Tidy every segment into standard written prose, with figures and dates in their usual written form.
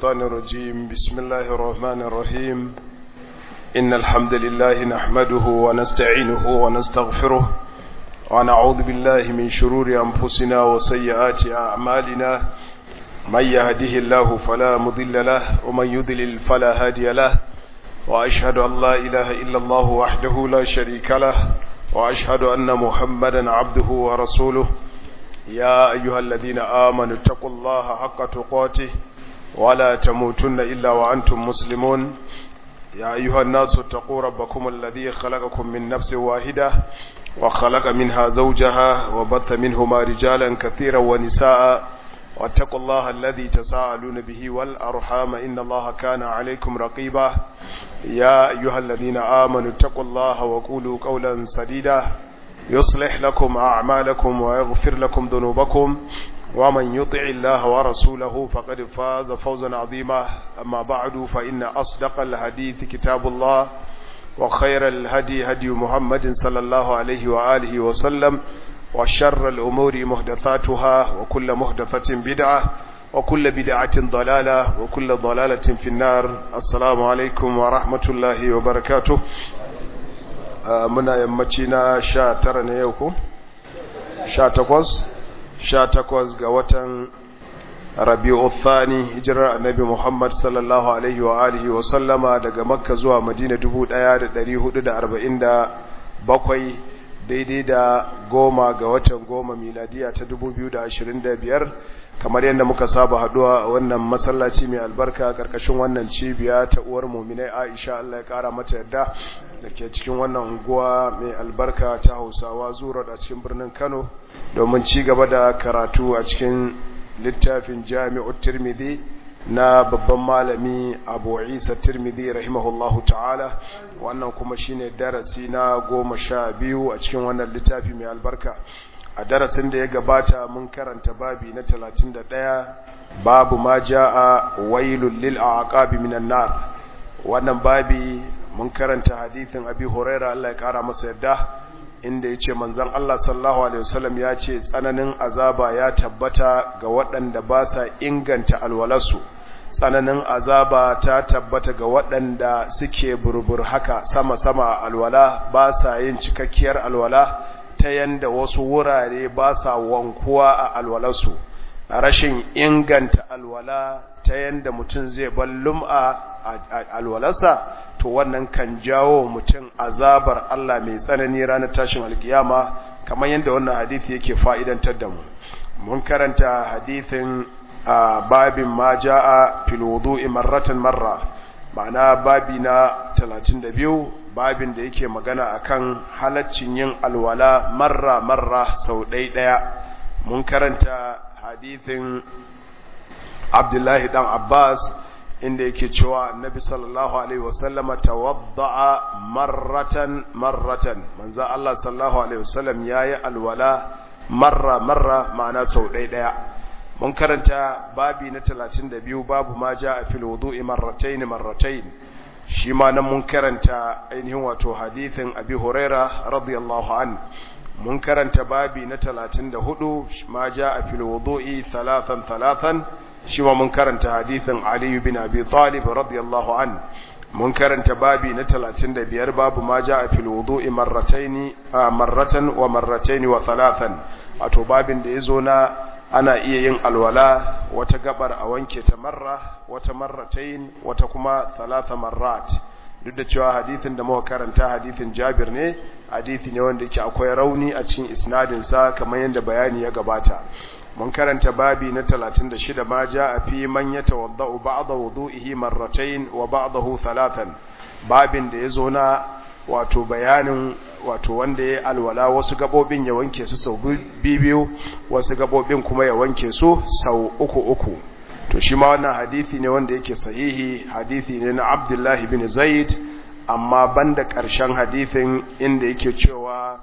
الشيطان الرجيم بسم الله الرحمن الرحيم إن الحمد لله نحمده ونستعينه ونستغفره ونعوذ بالله من شرور أنفسنا وسيئات أعمالنا من يهده الله فلا مضل له ومن يضلل فلا هادي له وأشهد أن لا إله إلا الله وحده لا شريك له وأشهد أن محمدا عبده ورسوله يا أيها الذين آمنوا اتقوا الله حق تقاته ولا تموتن إلا وأنتم مسلمون يا أيها الناس اتقوا ربكم الذي خلقكم من نفس واحدة وخلق منها زوجها وبث منهما رجالا كثيرا ونساء واتقوا الله الذي تساءلون به والأرحام إن الله كان عليكم رقيبا يا أيها الذين آمنوا اتقوا الله وقولوا قولا سديدا يصلح لكم أعمالكم ويغفر لكم ذنوبكم ومن يطع الله ورسوله فقد فاز فوزا عظيما أما بعد فإن أصدق الحديث كتاب الله وخير الهدي هدي محمد صلى الله عليه وآله وسلم وشر الأمور محدثاتها وكل محدثة بدعة وكل بدعة ضلالة وكل ضلالة في النار السلام عليكم ورحمة الله وبركاته muna yammaci na 19 ne yau ko 18 ga watan Rabiul Thani hijirar Annabi Muhammad sallallahu alaihi wa alihi wa sallama daga Makka zuwa Madina 1447 daidai da 10 ga watan 10 miladiya ta 2025 kamar yadda muka saba haduwa a wannan masallaci mai albarka karkashin wannan cibiya ta uwar mu'minai Aisha Allah ya kara mata yadda dake cikin wannan unguwa mai albarka ta Hausawa Zura a cikin birnin Kano domin ci gaba da karatu a cikin littafin Jami'ut Tirmidhi na babban malami Abu Isa Tirmidhi rahimahullahu ta'ala wannan kuma shine darasi na 12 a cikin wannan littafi mai albarka a darasin da ya gabata mun karanta babi na 31 babu ma jaa wailul lil aqabi minan nar wannan babi mun karanta hadithin Abi Hurairah Allah ya kara masa yadda inda yace manzon Allah sallallahu alaihi wasallam ya ce tsananin azaba ya tabbata ga waɗanda ba sa inganta alwalarsu tsananin azaba ta tabbata ga waɗanda suke burbur haka sama alwala ba sa yin cikakkiyar alwala ta yanda wasu wurare ba sa wankuwa a alwalarsu rashin inganta alwala ta yanda mutum zai ballum a alwalarsa to wannan kan jawo mutum azabar Allah mai tsanani ranar tashin alkiyama kamar yanda wannan hadisi yake fa'idantar da mu mun karanta hadisin babin ma jaa fil wudu'i marratan marra ma'ana babi na 32 babin da yake magana akan halaccin yin alwala marra sau ɗaya mun karanta hadithin Abdullahi dan Abbas inda yake cewa Annabi sallallahu alaihi wasallama tawadda'a marratan manzo Allah sallallahu alaihi wasallam yayi alwala marra ma'ana sau ɗaya mun karanta babi na 32 babu ma jaa fil wudu'i marratayn shi ma nan mun karanta ainihin wato hadithin Abi Huraira radiyallahu an mun karanta babi na 34 ma jaa fil wudu'i thalathan shi ma mun karanta hadithin Ali bin Abi Talib radiyallahu an mun karanta babi na 35 babu ma jaa fil wudu'i marratan wa thalathan wato babin da yazo na ana iya yin alwala wata gabar a wanke ta marra wata marratayn wata kuma thalatha marrat duk da cewa hadisin da muka karanta hadisin Jabir ne hadisi ne wanda yake akwai rauni a cikin isnadin sa kamar yadda bayani ya gabata mun karanta babi na 36 ma jaa fi man yatawaddau ba'da wudu'ihi marratayn wa ba'dahu thalathan babin da yazo na wato bayanin wato wanda ya alwala wasu gabobin ya wanke su sau biyu wasu gabobin kuma ya wanke su sau uku to shi ma wannan hadisi ne wanda yake sahihi hadisi ne na Abdullah ibn Zaid amma banda ƙarshen hadisin inda yake cewa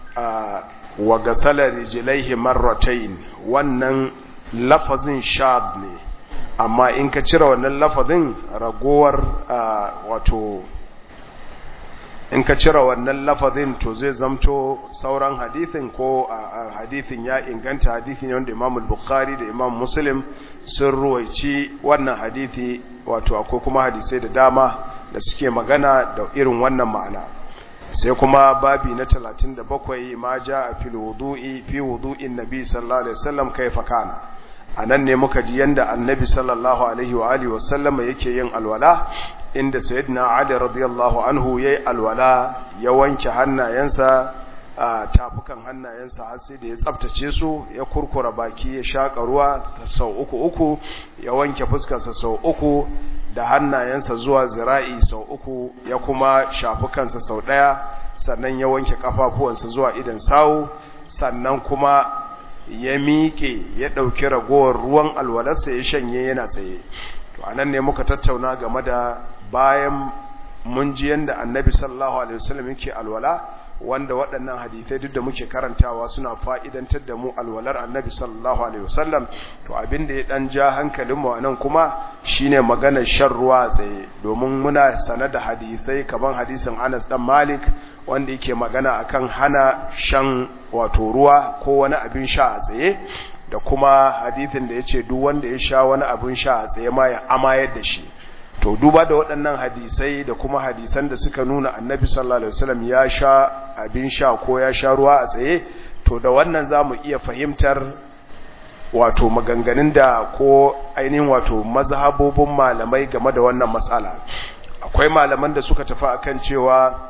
wa gasala rijlaihi marratayn wannan lafazin shad ne amma in ka cire wannan lafazin ragowar wato in ka cire wannan lafazin to zai zamto sauran hadithin ko hadithin ya inganta hadithin wanda Imam al-Bukhari da Imam Muslim sun ruwaici wannan hadithi, wato akwai kuma hadisai da dama da suke magana da irin wannan ma'ana. sai kuma babi na 37 ma jaa fil wudu'i fi wudu'in nabi sallallahu alaihi wasallam kaifa kana. anan ne muka ji yanda annabi sallallahu alaihi wa alihi wasallam yake yin alwala, inda sayyidina Ali radiyallahu anhu yayi alwala ya wanke hannayensa, tafukan hannayensa har sai da ya tsaftace su, ya kurkura baki, ya shaka ruwa sau uku, ya wanke fuskarsa sau uku da hannayensa zuwa zira'i sau uku, ya kuma shafi kansa sau daya, sannan ya wanke kafafuwansa zuwa idan sawu, sannan kuma ya miƙe ya ɗauki ragowar ruwan alwalarsa ya shanye yana tsaye. To anan ne muka tattauna game da bayan mun ji yanda annabi sallallahu alaihi wasallam yake alwala, wanda waɗannan hadisai duk da muke karantawa suna fa'idantar da mu alwalar annabi sallallahu alaihi wasallam. To abinda ya dan ja hankalin mu anan kuma shine maganar shan ruwa tsaye, domin muna sanar da hadisai kaman hadisin Anas dan Malik wanda yake magana akan hana shan wato ruwa ko wani abin sha a tsaye, da kuma hadisin da yace duk wanda ya sha wani abin sha a tsaye ma ya amayar da shi. To duba da waɗannan hadisai da kuma hadisan da suka nuna annabi sallallahu alaihi wasallam ya sha abin sha ko ya sha ruwa a tsaye, to da wannan zamu iya fahimtar wato maganganun da ko ainihin wato mazhabobin malamai game da wannan matsala. Akwai malaman da suka tafi akan cewa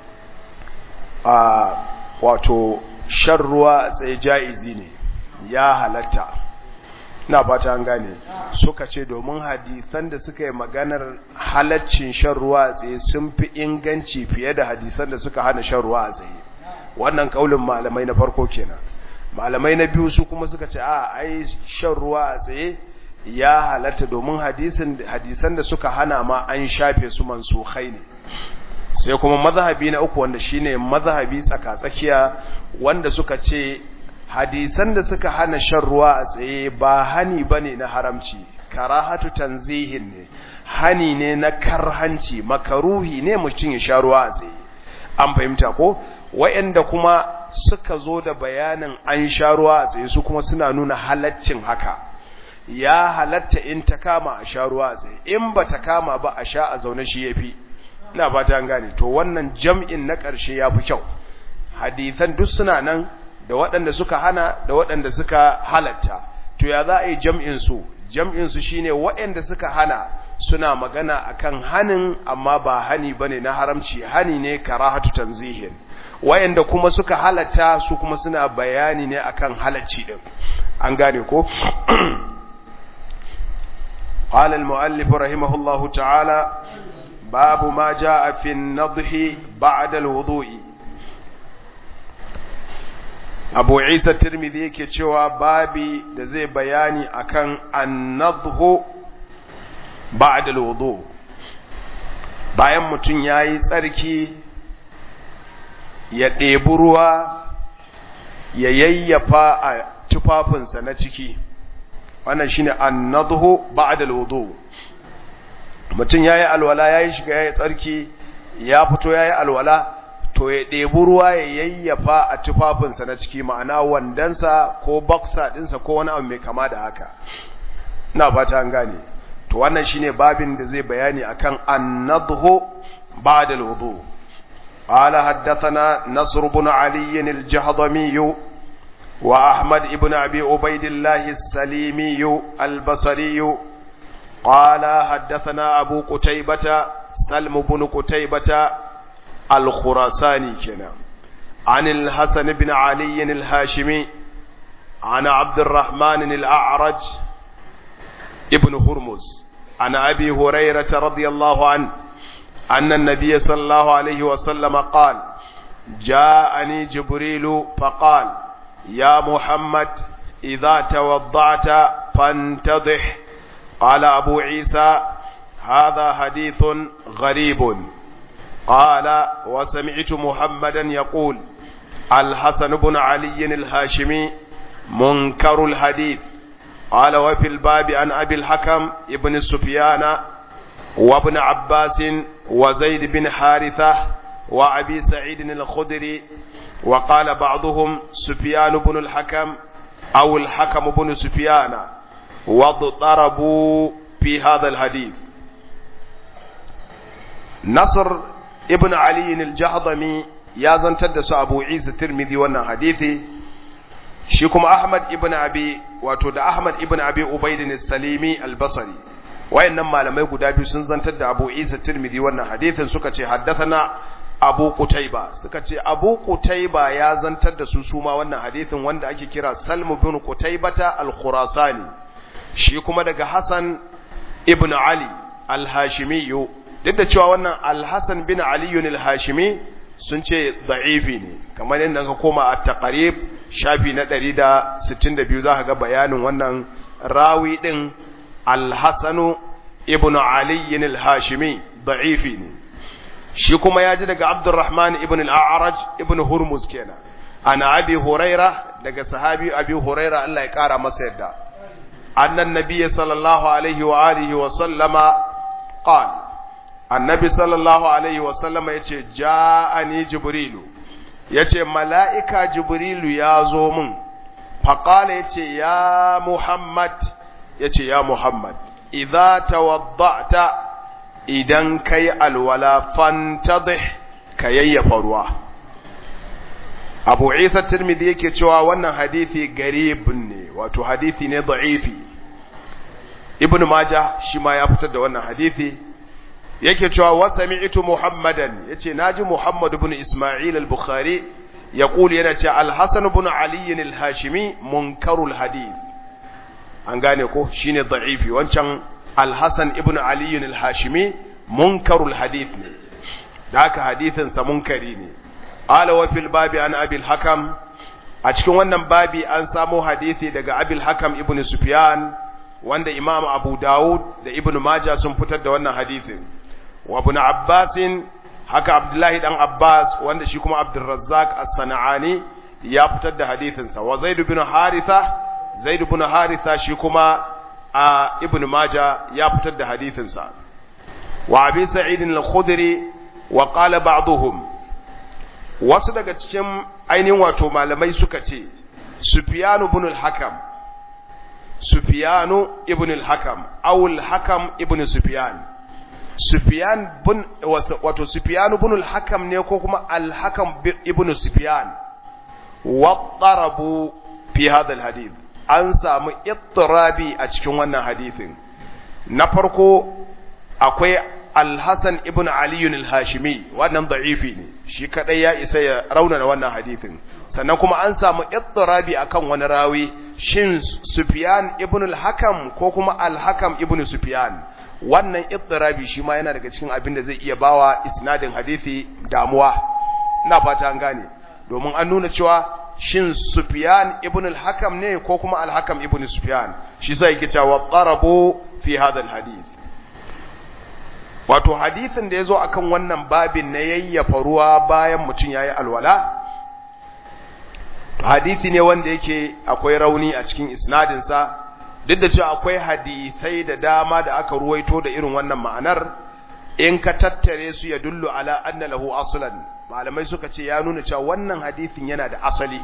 wato shan ruwa a tsaye jaizi ne, ya halatta. ina fata an gane. Suka ce domin hadisan da suka yi maganar halaccin shan ruwa a tsaye sun fi inganci fiye da hadisan da suka hana shan ruwa a tsaye. Wannan kaulin malamai na farko kenan. Malamai na biyu su kuma suka ce ai shan ruwa a tsaye ya halatta domin hadisan da suka hana ma an shafe su mansukhai ne. Sai kuma mazhabi na uku wanda shine mazhabi tsaka-tsakiya, wanda suka ce hadisan da suka hana shan ruwa a tsaye ba hani bane na haramci, karahatu tanzihin ne, hani ne na karhanci, makaruhi ne mutum ya sha ruwa a tsaye. An fahimta ko? Wayanda kuma suka zo da bayanin an sha ruwa a tsaye su kuma suna nuna halaccin haka, ya halatta in ta kama a sha ruwa a tsaye, in ba ta kama ba a sha a zaune shi yafi. Ina fata an gane. To wannan jam'in na ƙarshe yafi kyau. Hadisan duk suna nan, da waɗanda suka hana da waɗanda suka halatta. To ya za a yi jam'in su? Jam'in su shine waɗanda suka hana suna magana akan hanin, amma ba hani bane na haramci, hani ne karahatu tanzihin. Waɗanda kuma suka halatta su kuma suna bayani ne akan halacci din. An gane ko? قال المؤلف رحمه الله تعالى باب ما جاء في النضح بعد الوضوء. Abu Isa Tirmidhi yake cewa babi da zai bayani akan an-nadhu ba'da al-wudu. Bayan mutun yayi tsarki ya ɗebi ruwa ya yayyafa a tufafinsa na ciki. Wannan shine an-nadhu ba'da al-wudu. Mutun yayi alwala, yayi shiga, yayi tsarki, ya fito yayi alwala, to ya ɗebi ruwa ya yayyafa a tufafinsa na ciki, ma'ana wandansa ko boxer ɗinsa ko wani abu mai kama da haka. Ina fata an gane. To wannan shine babin da zai bayani akan an-nadhu ba'da al-wudu. Qala haddathana Nasr ibn Ali al-Jahdami wa Ahmad ibn Abi Ubaydillah as-Salimi al-Basri. Qala haddathana Abu Qutaybah Salm ibn Qutaybah الخراساني كنا عن الحسن بن علي الهاشمي عن عبد الرحمن الأعرج ابن هرمز عن أبي هريرة رضي الله عنه أن النبي صلى الله عليه وسلم قال جاءني جبريل فقال يا محمد إذا توضعت فانتضح. قال أبو عيسى هذا حديث غريب. قال وسمعت محمدا يقول الحسن بن علي الهاشمي منكر الحديث. قال وفي الباب عن أبي الحكم ابن سفيان وابن عباس وزيد بن حارثة وأبي سعيد الخدري وقال بعضهم سفيان بن الحكم أو الحكم بن سفيان واضطربوا في هذا الحديث. نصر ابن علي الجهضمي يا زنتد أبو عيسى الترمذي وانا حديثي شيكم أحمد ابن أبي وتود أحمد ابن أبي عبيد السليمي البصري وإنما لما يقول أبي سنزنتد أبو عيسى الترمذي وانا حديثا سكتي حدثنا Abu Qutayba suka ce Abu Qutayba ya zantar da su suma wannan hadithin wanda ake kira Salmu bin Qutaybata al-Khurasani shi kuma daga Hassan ibn Ali al-Hashimi duk da cewa wannan al-Hasan bin Ali al-Hashimi sun ce da'ifi ne kamar yadda ka koma at-Taqrib shafi na 162 zaka ga bayanin wannan rawi din al-Hasan ibn Ali al-Hashimi da'ifi ne shi kuma ya ji daga Abdurrahman ibn al-A'raj ibn Hurmuz kenan ana Abi Huraira daga sahabi Abi Huraira Allah ya kara masa yadda annan nabiyyi sallallahu alaihi wa alihi wa sallama qala annabi sallallahu alaihi wa sallama yace ja'ani jibrilu yace mala'ika jibrilu ya zo min fa qala yace ya Muhammad idza tawadda'ta idan kai alwala fantadih ka yayyafa ruwa. Abu Isa Tirmidhi yake cewa wannan hadisi garib ne wato hadisi ne da'ifi. Ibn Majah shi ma ya fitar da wannan hadisi yake cewa wa sami'tu Muhammadan yace naji Muhammad ibn Isma'il al-Bukhari yaqulu yana cewa al-Hasan ibn Ali al-Hashimi munkarul hadith. An gane ko shine da'ifi wancan Al-Hasan ibn Ali al-Hashimi munkarul hadith ne da haka hadithin sa munkari ne ala wa fil babi an Abi al-Hakam a cikin wannan babi an samu hadisi daga Abi al-Hakam ibn Sufyan wanda Imam Abu Dawud da Ibn Majah sun fitar da wannan hadithin wa Ibn Abbas haka Abdullahi dan Abbas wanda shi kuma Abdul Razzaq as-Sana'ani ya fitar da hadithin sa wa Zaid ibn Haritha shi kuma a Ibn Majah ya fitar da hadithinsa wa Abi Sa'id al-Khudri wa qala ba'dhum wasu daga cikin ainihin wato malamai suka ce Sufyan ibn al-Hakam aw al-Hakam ibn Sufyan Sufyan ibn al-Hakam ne ko kuma al-Hakam ibn Sufyan wa tarabu fi hadha al-hadith an samu ittirabi a cikin wannan hadithin na farko akwai al-Hasan ibn Ali al-Hashimi wannan da'ifi ne shi kadai ya isa ya raunana wannan hadithin sannan kuma an samu ittirabi akan wani rawi shin Sufyan ibn al-Hakam ko kuma al-Hakam ibn Sufyan wannan ittirabi shi ma yana daga cikin abin da zai iya bawa isnadin hadisi damuwa ina fata an gane domin an nuna cewa shin Sufyan ibn al-Hakam ne ko kuma al-Hakam ibn Sufyan shi sai yake cewa tarabu fi hadha al-hadith wato hadithin da yazo akan wannan babin na yayyafa ruwa bayan mutun yayi alwala hadisi ne wanda yake akwai rauni a cikin isnadin sa duk da cewa akwai hadisai da dama da aka ruwaito da irin wannan ma'anar in ka tattare su ya dullu ala anna lahu aslan malamai suka ce ya nuna cewa wannan hadithin yana da asali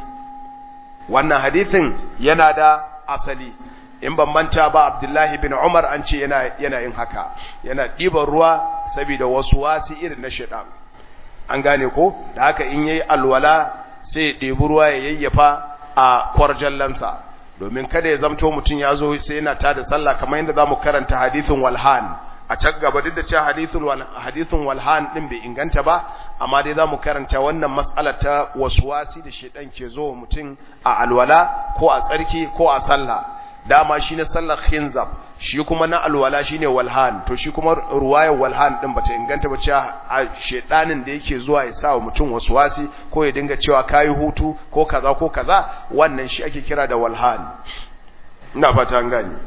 in ban manta ba Abdullahi bin Umar an ce yana yin haka yana ɗiban ruwa saboda wasu wasi irin na shaitan an gane ko da haka in yayi alwala sai ya ɗebi ruwa ya yayyafa a kwarjallansa domin kada ya zamto mutum ya zo sai yana tada sallah kamar yadda zamu karanta hadithin walhan a can gaba duk da cewa hadithun walhan din bai inganta ba amma dai zamu karanta wannan mas'alar ta waswasi da shedan ke zo mutum a alwala ko a tsarki ko a sallah dama shine sallar khinzab shi kuma na alwala shine walhan to shi kuma ruwayar walhan din bata inganta ba cewa shedanin da yake zuwa ya sa wa mutum waswasi ko ya dinga cewa kai hutu ko kaza wannan shi ake kira da walhan ina fata an gani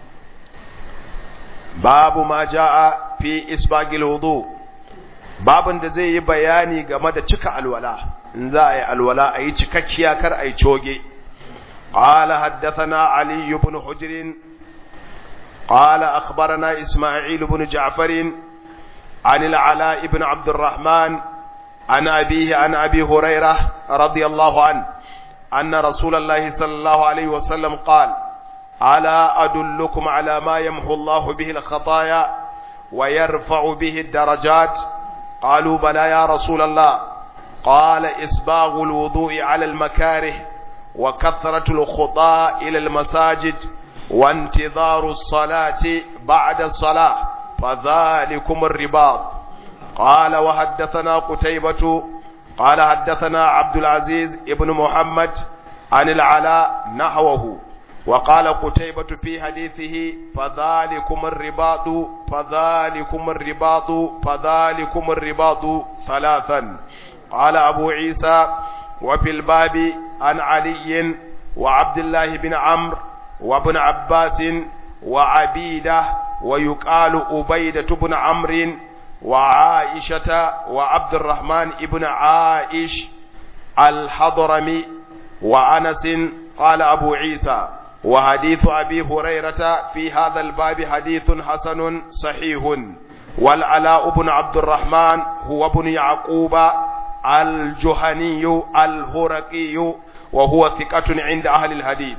babu ma jaa fi isbagil wudu babun da zai yi bayani game da cika alwala in za a yi alwala a yi cikakkiya kar a yi coge qala haddathana ali ibn hujr qala akhbarana isma'il ibn ja'far an al-ala ibn abd الرحمن عن أبيه عن أبي هريرة رضي الله عنه أن رسول الله صلى الله عليه وسلم قال ألا أدلكم على ما يمحو الله به الخطايا ويرفع به الدرجات قالوا بلى يا رسول الله قال إسباغ الوضوء على المكاره وكثرة الخطى إلى المساجد وانتظار الصلاة بعد الصلاة فذلكم الرباط. قال وحدثنا قتيبة قال حدثنا عبد العزيز ابن محمد عن العلاء نحوه وقال قتيبة في حديثه فذلكم الرباط فذلكم الرباط فذلكم الرباط ثلاثا. قال أبو عيسى وفي الباب عن علي وعبد الله بن عمرو وابن عباس وعبيدة ويقال أبيدة بن عمرو وعائشة وعبد الرحمن ابن عائش الحضرمي وأنس. قال أبو عيسى وحديث أبي هريرة في هذا الباب حديث حسن صحيح. والعلاء بن عبد الرحمن هو ابن يعقوب الجهني الهرقي وهو ثقة عند أهل الحديث.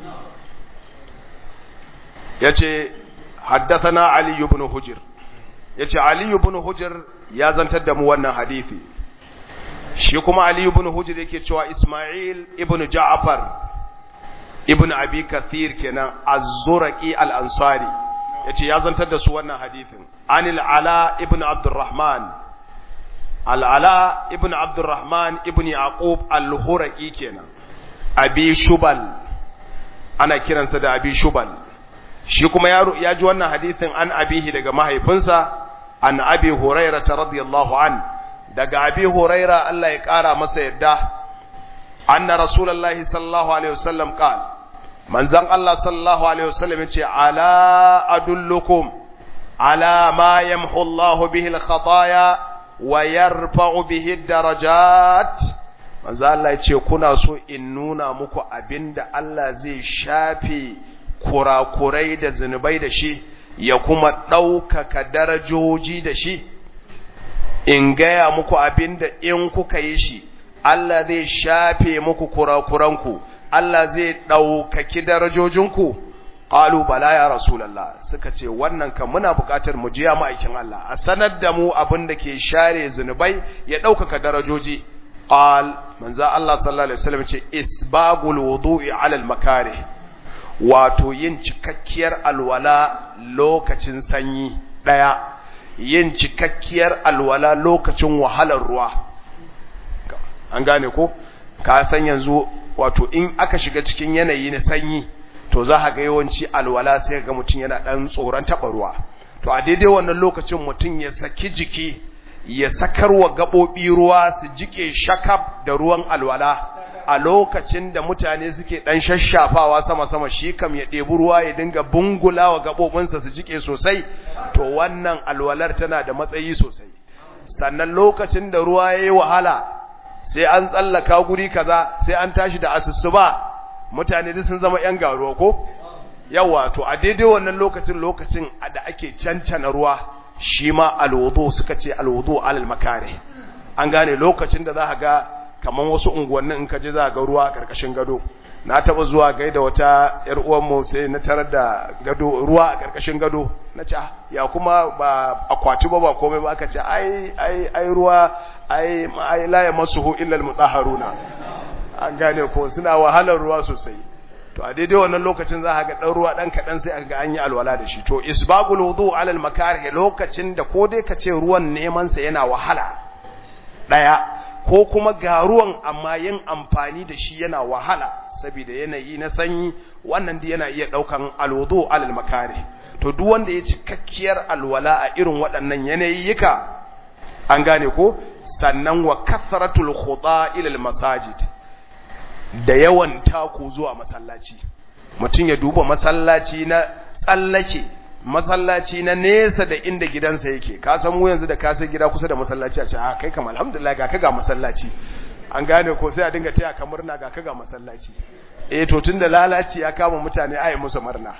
يتي حدثنا علي بن حجر yace Ali ibn Hujr ya zantar da mu wannan hadisi. Shi kuma Ali ibn Hujr yake cewa Isma'il ibn Ja'far ibn Abi Kathir kenan Az-Zuraqi al-Ansari yace ya zantar da su wannan hadisin. Anil Ala ibn Abdurrahman Al-Ala ibn Abdurrahman ibn Yaqub al-Huraqi kenan Abi Shubal ana kiransa da Abi Shubal. Shi kuma ya ji wannan hadisin an abihi daga mahaifinsa an abi huraira radiyallahu an daga abi huraira Allah ya kara masa yadda anna rasulullahi sallallahu alaihi wasallam qala manzon Allah sallallahu alaihi wasallam yace ala adullukum ala ma yamhu Allahu bihi al-khataaya wa yarfa'u bihi ad-darajat. manzon Allah yace kuna so in nuna muku abinda Allah zai shafe kurakurai da zunubai da shi ya kuma ɗaukaka darajoji da shi, in gaya muku abinda in kuka yi shi Allah zai shafe muku kurakuranku, Allah zai ɗaukaki darajojinku. Qalu bala ya Rasulallah, suka ce wannan kan muna buƙatar mu jiya ma'aikin Allah a sanar da mu abinda ke share zunubai ya ɗaukaka darajoji. Qal manzo Allah sallallahu alaihi wasallam ce isbagul wudu'i 'ala al-makarih, wato yin cikakkiyar alwala lokacin sanyi ɗaya, yin cikakkiyar alwala lokacin wahalar ruwa. An gane ko? Ka san yanzu wato in aka shiga cikin yanayi na sanyi to za ka ga yawanci alwala sai ga mutum yana ɗan tsoron taɓa ruwa. To a daidai wannan lokacin mutum ya saki jiki ya sakarwa gaɓoɓi ruwa su jike shakab da ruwan alwala. A lokacin da mutane suke ɗan shashafawa sama-sama shi kam ya ɗebi ruwa ya dinga bungula wa gaɓoɓinsa su jike sosai, to wannan alwalar tana da matsayi sosai. Sannan lokacin da ruwa ya yi wahala sai an tsallaka guri kaza sai an tashi da asusuba mutane duk sun zama ‘yan garuwa ko? Yawa, to a daidai wannan lokacin da ake cancana ruwa shi ma alwudu suka ce alwudu alal makare. An gane lokacin da za ka ga kaman wasu unguwannin in ka je za ga ruwa a ƙarƙashin gado. Na taɓa zuwa gaida wata ‘yar uwanmu sai na tarar da gado ruwa a ƙarƙashin gado. Na ce ya kuma ba akwati ba komai ba, aka ce ai ruwa ai la yamassuhu illa almutahharuna. An gane ko suna wahalar ruwa sosai. To a daidai wannan lokacin za ka ga dan ruwa dan kadan sai aka ga an yi alwala da shi. To isbagul wudu ala almakarih, lokacin da ko dai ka ce ruwan neman sa yana wahala daya, ko kuma ga ruwan amma yin amfani da shi yana wahala saboda yanayi na sanyi, wannan da yana iya daukan alwudu ala almakarih. To duk wanda ya cikakkiyar alwala a irin waɗannan yanayiyyuka, an gane ko, sannan wa kathratul khuda ila almasajid, da yawan taku zuwa masallaci. Mutum ya duba masallaci na tsallake, masallaci na nesa da inda gidansa yake. Ka san mu yanzu da ka sai gida kusa da masallaci a ce kai kam alhamdulillah ga ka ga masallaci. An gane ko, sai a dinga taya ka murna ga ka ga masallaci. To tunda lalaci ya kama mutane ai musu murna.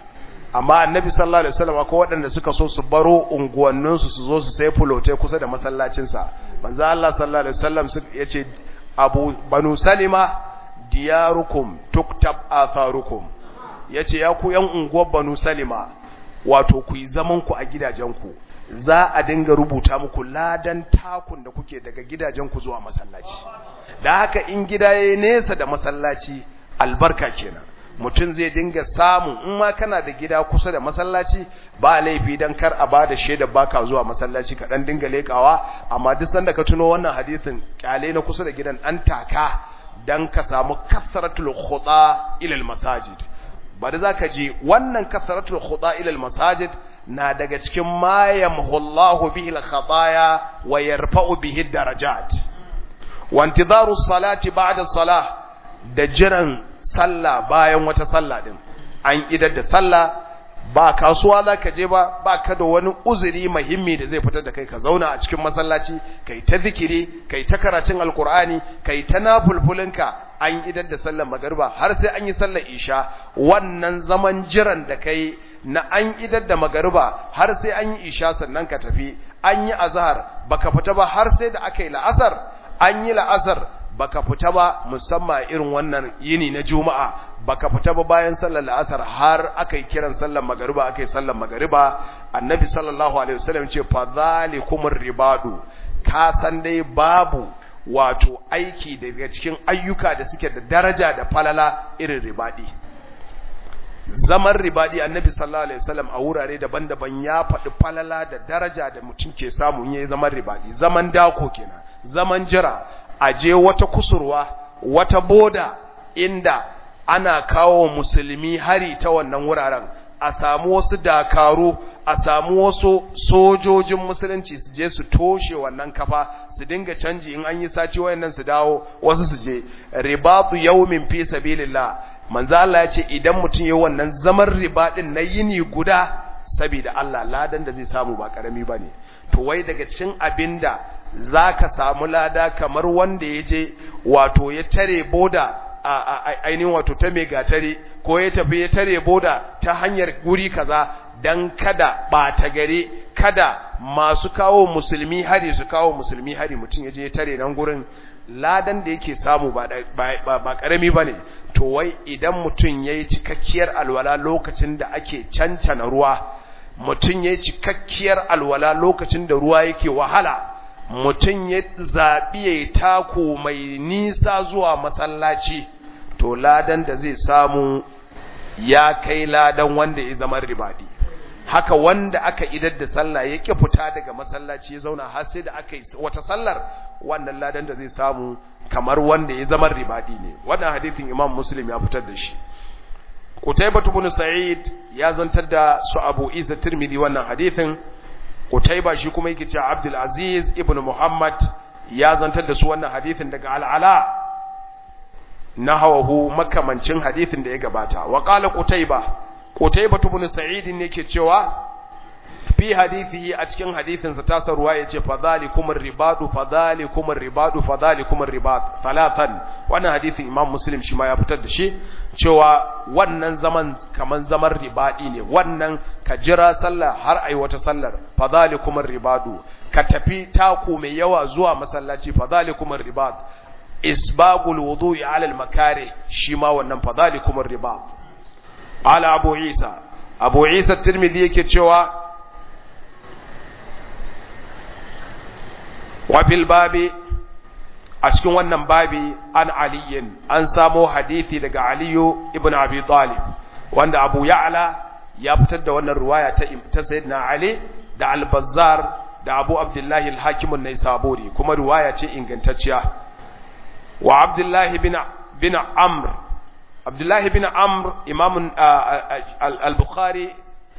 amma annabi sallallahu alaihi wasallam akwai waɗanda suka so su baro unguwanninsu su zo su sai fulotai kusa da masallacinsa manzo Allah sallallahu alaihi wasallam yace banu salima diyarukum tuktab atharukum yace ya ku yan unguwar banu salima wato ku yi zaman ku a gidajenku za a dinga rubuta muku ladan takun da kuke daga gidajenku zuwa masallaci da haka in gida yayi nesa da masallaci albarka kenan mutum zai dinga samu in ma kana da gida kusa da masallaci ba laifi dan kar a bada shaida baka zuwa masallaci ka dan dinga lekawa amma duk sanda ka tuno wannan hadisin kyale na kusa da gidan an taka dan ka samu kasratul khuda ila al masajid bari zaka ji wannan kasratul khuda ila al masajid na daga cikin ma yamhullahu bihi al khataya wa yarfa'u bihi darajat wa intidaru salati ba'da salah da jiran sallah bayan wata sallah din an idar da sallah ba kasuwa zaka je ba ka da wani uzuri muhimmi da zai fitar da kai ka zauna a cikin masallaci kai ta zikiri kai ta karatun alkur'ani kai ta nafulfulinka an idar da sallar magriba har sai an yi sallar isha wannan zaman jiran da kai na an idar da magriba har sai an yi isha sannan ka tafi an yi azhar baka fita ba har sai da aka yi la'asar an yi la'asar baka fita ba musamman irin wannan yini na juma'a baka fita ba bayan sallar la'asar har akai kiran sallar magriba akai sallar magriba annabi sallallahu alaihi wasallam ce fa zalikumur ribadu ka san dai babu wato aiki daga cikin ayyuka da suke da daraja da falala irin ribadi zaman ribadi annabi sallallahu alaihi wasallam a wurare daban-daban ya faɗi falala da daraja da mutum ke samu yayin zaman ribadi zaman dako kenan zaman jira aje wata kusurwa wata boda inda ana kawo musulmi hari ta wannan wuraren a samu wasu dakaru a samu wasu sojojin musulunci su je su toshe wannan kafa su dinga canji in an yi sati wayannan su dawo wasu su je ribatu yawmin fi sabilillah manzo Allah ya ce idan mutum yayi wannan zaman riba din na yini guda saboda Allah ladan da zai samu ba karami bane to wai daga cikin abinda zaka samu lada kamar wanda yaje wato ya tare boda ainihin wato ta megatare ko ya tafi ya tare boda ta hanyar guri kaza dan kada bata gare kada masu kawo musulmi hari su kawo musulmi hari mutum yaje ya tare nan gurin ladan da yake samu ba karami bane to wai idan mutum yayi cikakkiyar alwala lokacin da ake cancana ruwa mutum yayi cikakkiyar alwala lokacin da ruwa yake wahala mutum ya zabi yayi tako mai nisa zuwa masallaci to ladan da zai samu ya kai ladan wanda ya zama ribadi haka wanda aka idar da sallah yake fita daga masallaci ya zauna har sai da aka yi wata sallar wannan ladan da zai samu kamar wanda ya zama ribadi ne wannan hadisin Imam Muslim ya fitar da shi Qutaybah ibn Sa'id ya zantar da su Abu Isa Tirmidhi wannan hadisin Qutaybah shi kuma yake cewa Abdul Aziz ibn Muhammad ya zantar da su wannan hadisin daga Al-Ala nahawahu makamancin hadisin da ya gabata wa qala Qutaybah ibn Sa'id ne yake cewa fi hadithihi a cikin hadisin sa tasar ruwa yace fadhalikumur ribad thalathan wannan hadisin Imam Muslim shi ma ya fitar da shi cewa wannan zaman kaman zaman ribadi ne wannan ka jira sallah har ai wata sallar fadhalikumur ribadu ka tafi taku mai yawa zuwa masallaci fadhalikumur ribad isbagul wudu'i ala al makari shi ma wannan fadhalikumur ribad ala Abu Isa Tirmidhi yake cewa wa bil babi a cikin wannan babi an aliyin an samo hadisi daga Aliyu ibn Abi Talib wanda Abu Ya'la ya fitar da wannan riwaya ta Sayyidina Ali da Al-Bazzar da Abu Abdullah al-Hakim an-Naisaburi kuma riwaya ce ingantacciya wa Abdullah bin Amr Imam al-Bukhari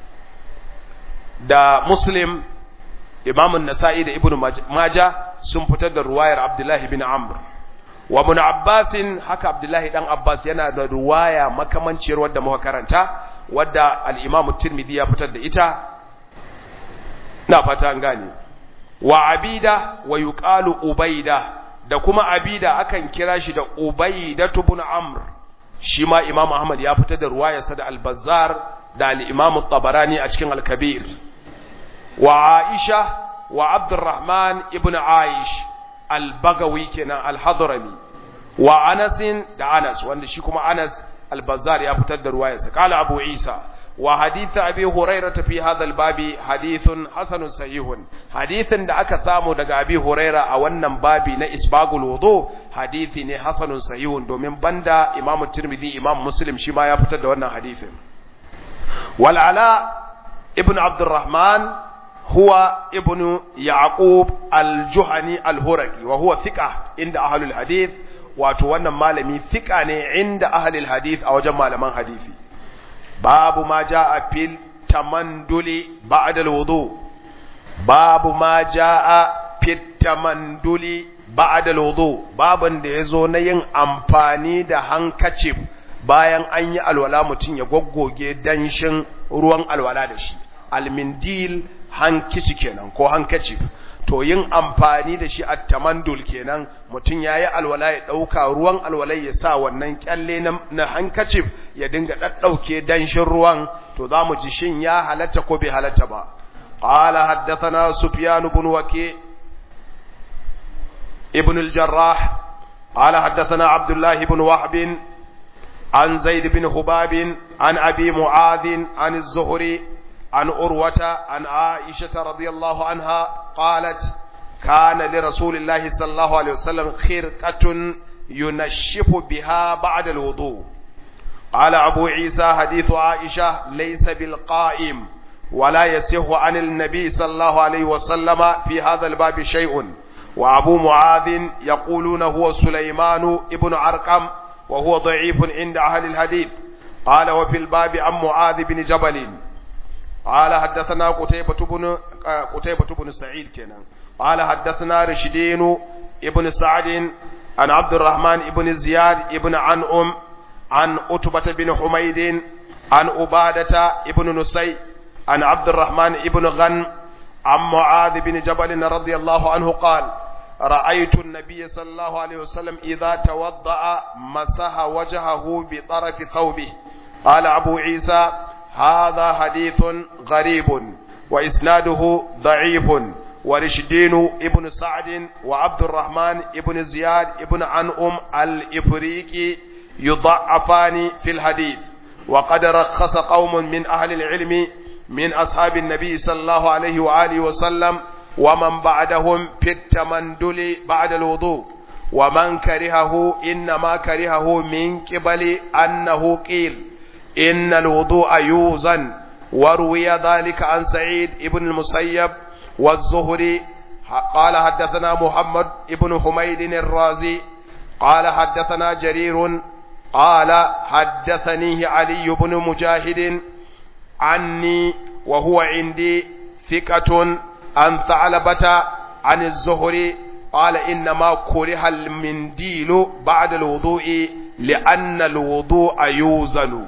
da Muslim Imam an-Nasa'i da Ibn Majah sun fitar da ruwayar Abdullah ibn Amr wa Ibn Abbas haka Abdullah dan Abbas yana da ruwaya makamanciyar wadda muka karanta wadda al-Imam Tirmidhi ya fitar da ita na fata an gane wa Abida wa yuqalu Ubayda da kuma Abida akan kira shi da Ubayda ibn Amr shi ma Imam Ahmad ya fitar da ruwayarsa da Al-Bazzar da al-Imam at-Tabarani a cikin al-Kabir wa Aisha wa Abdurrahman ibn Aish al-Bagawi kenan al-Hadrami wa Anas da Anas wanda shi kuma Anas al-Bazzar ya fitar da ruwayarsa qala Abu Isa wa hadith Abi Hurairah fi hadha al-babi hadithun hasanun sahihun hadithin da aka samu daga Abi Hurairah a wannan babi na isbagul wudu hadithi ne hasanun sahihun domin banda Imam Tirmidhi Imam Muslim shi ma ya fitar da wannan hadithin wal Ala ibn Abdurrahman huwa ibn Yaqub al-Juhani al-Huraqi wa huwa thiqah inda ahlul hadith wato wannan malami thiqa ne inda ahlul hadith a wajen malaman hadisi babu ma jaa fil tamanduli ba'da al-wudu babu ma jaa fit tamanduli ba'da al-wudu babun da yazo na yin amfani da hankacif bayan an yi alwala mutun ya goggoge danshin ruwan alwala da shi almindil hankici kenan ko hankacif to yin amfani da shi at-tamandul kenan mutun yayi alwala ya dauka ruwan alwala ya sa wannan kyalle na hankacif ya dinga daddauke danshin ruwan to zamu ji shin ya halatta ko bai halatta ba qala haddathana sufyan ibn waki ibn al-jarrah qala haddathana abdullah ibn wahb an zaid ibn hubab an abi muadh an az-zuhri عن أروة عن عائشة رضي الله عنها قالت كان لرسول الله صلى الله عليه وسلم خرقة ينشف بها بعد الوضوء قال أبو عيسى حديث عائشة ليس بالقائم ولا يصح عن النبي صلى الله عليه وسلم في هذا الباب شيء وأبو معاذ يقولون هو سليمان ابن عرقم وهو ضعيف عند أهل الحديث قال وفي الباب عن معاذ بن جبل قال حدثنا قتيبة بن سعيد كنا قال حدثنا رشدين ابن سعد عن عبد الرحمن ابن زياد ابن عنهم عن أتبة بن حميد عن عبادة ابن نسي عن عبد الرحمن ابن غن عن معاذ بن جبل رضي الله عنه قال رأيت النبي صلى الله عليه وسلم إذا توضأ مسح وجهه بطرف ثوبه قال أبو عيسى هذا حديث غريب وإسناده ضعيف ورشدين ابن سعد وعبد الرحمن ابن زياد ابن عنهم الإفريقي يضعفان في الحديث وقد رخص قوم من أهل العلم من أصحاب النبي صلى الله عليه وآله وسلم ومن بعدهم في التمندل بعد الوضوء ومن كرهه إنما كرهه من قبل أنه قيل إن الوضوء يوزن وروي ذلك عن سعيد ابن المسيب والزهري قال حدثنا محمد ابن حميد الرازي قال حدثنا جرير قال حدثنيه علي بن مجاهد عني وهو عندي ثقة عن ثعلبة عن الزهري قال إنما كره المنديل بعد الوضوء لأن الوضوء يوزن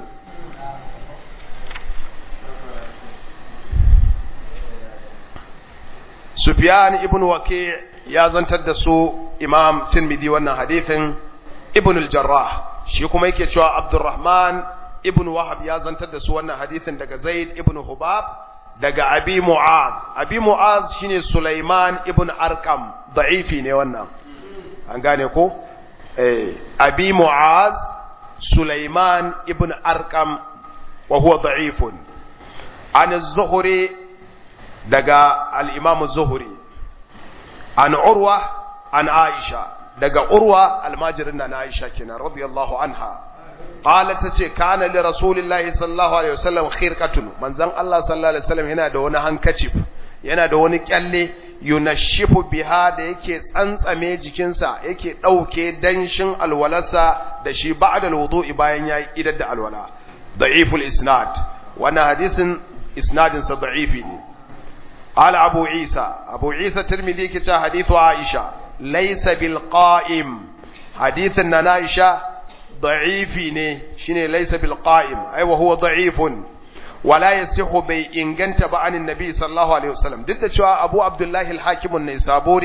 Sufyan ibn Waki' ya zantar da su Imam Tirmidhi wannan hadithin Ibn al-Jarrah shi kuma yake cewa Abdurrahman ibn Wahab ya zantar da su wannan hadithin daga Zaid ibn Hubab daga Abi Mu'adh. Abi Mu'adh shine Sulaiman ibn Arqam da'ifi ne wannan an gane ko Abi Mu'adh Sulaiman ibn Arqam wa huwa da'ifun an az-Zuhri daga al-Imam az-Zuhri an Urwa an Aisha daga Urwa almajirin na Aisha kenan radiyallahu anha qalat tace kana li rasulillahi sallallahu alaihi wasallam khirqatun manzon Allah sallallahu alaihi wasallam yana da wani hankacif yana da wani kyalle yunashifu biha da yake tsantsame jikinsa yake dauke danshin alwalarsa da shi ba'da alwudu'i bayan yayi idar da alwala da'iful isnad wannan hadisin isnadin sa da'ifi ne قال أبو عيسى الترمذي كتا حديث عائشة ليس بالقائم حديث عائشة ضعيف شنو ليس بالقائم أي وهو ضعيف ولا يصح بإنجنت عن النبي صلى الله عليه وسلم duk da cewa Abu Abdullah al-Hakim an-Naisaburi